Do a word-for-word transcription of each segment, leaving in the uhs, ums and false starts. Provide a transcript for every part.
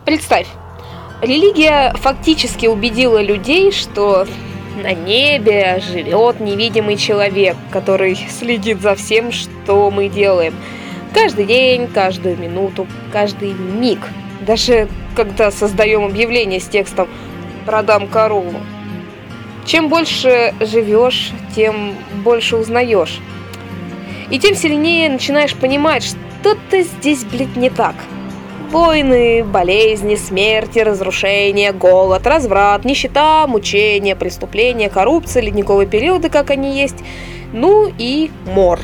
Представь, религия фактически убедила людей, что на небе живет невидимый человек, который следит за всем, что мы делаем. Каждый день, каждую минуту, каждый миг. Даже когда создаем объявление с текстом «Продам корову». Чем больше живешь, тем больше узнаешь. И тем сильнее начинаешь понимать, что-то здесь, блядь, не так. Войны, болезни, смерти, разрушения, голод, разврат, нищета, мучения, преступления, коррупция, ледниковые периоды, как они есть, ну и мор.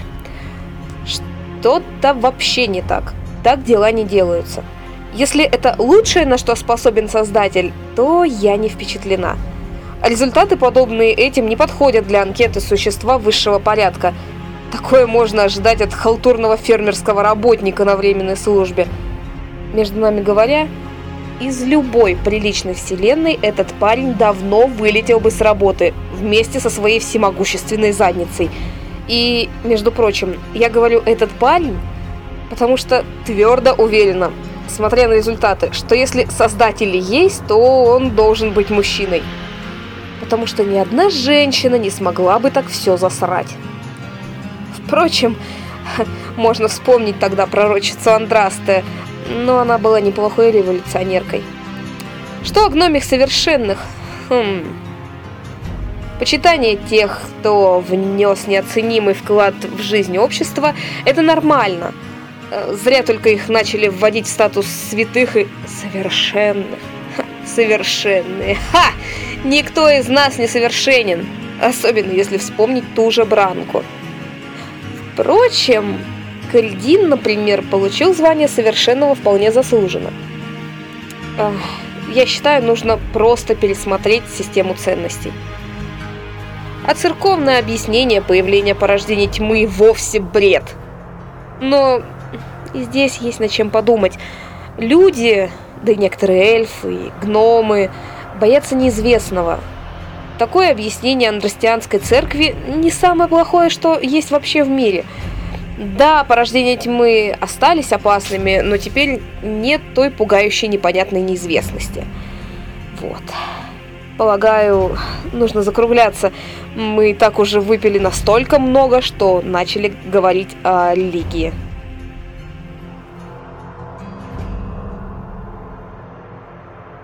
Что-то вообще не так. Так дела не делаются. Если это лучшее, на что способен Создатель, то я не впечатлена. Результаты, подобные этим, не подходят для анкеты существа высшего порядка. Такое можно ожидать от халтурного фермерского работника на временной службе. Между нами говоря, из любой приличной вселенной этот парень давно вылетел бы с работы вместе со своей всемогущественной задницей. И, между прочим, я говорю «этот парень», потому что твердо уверена, смотря на результаты, что если Создатель есть, то он должен быть мужчиной. Потому что ни одна женщина не смогла бы так все засрать. Впрочем, можно вспомнить тогда пророчицу Андрасте, но она была неплохой революционеркой. Что о гномих совершенных? Хм... Почитание тех, кто внес неоценимый вклад в жизнь общества, это нормально. Зря только их начали вводить в статус святых и совершенных. Ха, совершенные. Ха! Никто из нас не совершенен. Особенно если вспомнить ту же Бранку. Впрочем, Кальдин, например, получил звание совершенного вполне заслуженно. Ах, я считаю, нужно просто пересмотреть систему ценностей. А церковное объяснение появления порождения тьмы вовсе бред. Но и здесь есть над чем подумать. Люди, да и некоторые эльфы, и гномы, боятся неизвестного. Такое объяснение андрастианской церкви не самое плохое, что есть вообще в мире. Да, порождения тьмы остались опасными, но теперь нет той пугающей непонятной неизвестности. Вот. Полагаю, нужно закругляться. Мы и так уже выпили настолько много, что начали говорить о религии.